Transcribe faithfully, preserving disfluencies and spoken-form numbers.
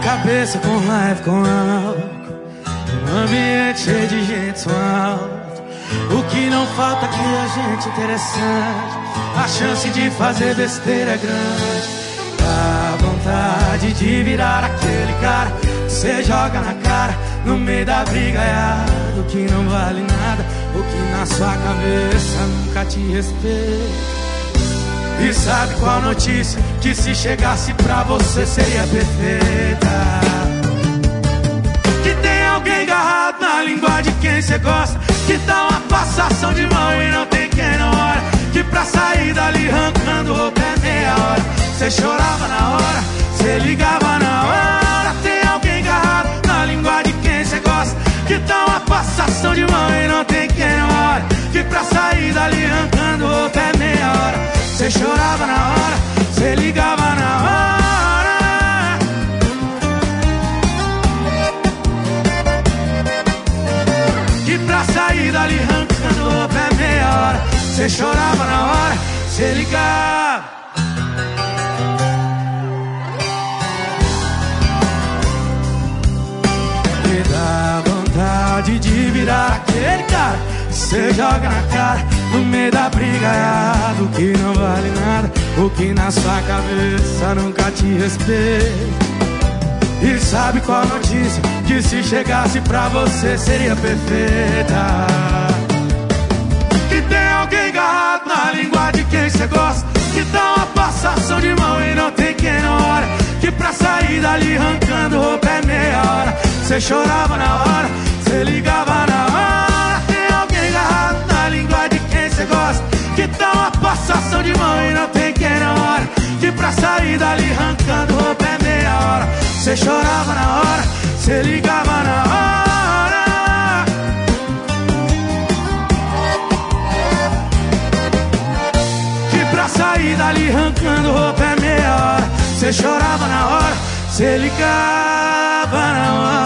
cabeça com raiva, com álcool, um ambiente cheio de gente suave. O que não falta aqui é gente interessante, a chance de fazer besteira é grande. Dá vontade de virar aquele cara que cê joga na cara no meio da brigaiada. O que não vale nada, o que na sua cabeça nunca te respeita. E sabe qual notícia que se chegasse pra você seria perfeita? Que tem alguém agarrado na língua de quem cê gosta, que dá uma passação de mão e não tem quem não olha, que pra sair dali arrancando roupa é meia hora. Cê chorava na hora, cê ligava na hora. Tem alguém agarrado na língua de quem cê gosta, que dá uma passação de mão e não tem quem não olha, que pra sair dali arrancando roupa é meia hora. Cê chorava na hora, cê ligava na hora. Que pra sair dali arrancando roupa é meia hora. Cê chorava na hora, cê ligava. Me dá vontade de virar aquele cara que cê joga na cara no meio da brigaiada. O que não vale nada, o que na sua cabeça nunca te respeita. E sabe qual notícia que se chegasse pra você seria perfeita? Que tem alguém agarrado na língua de quem cê gosta, que dá uma passação de mão e não tem quem não olha, que pra sair dali arrancando roupa é meia hora. Cê chorava na hora, cê ligava na hora. Tem alguém agarrado na língua de quem cê gosta, que dá uma passação de mão e não tem quem não olha, que pra sair dali arrancando roupa é meia hora. Cê chorava na hora, cê ligava na hora. Que pra sair dali arrancando roupa é meia hora. Cê chorava na hora, cê ligava na hora.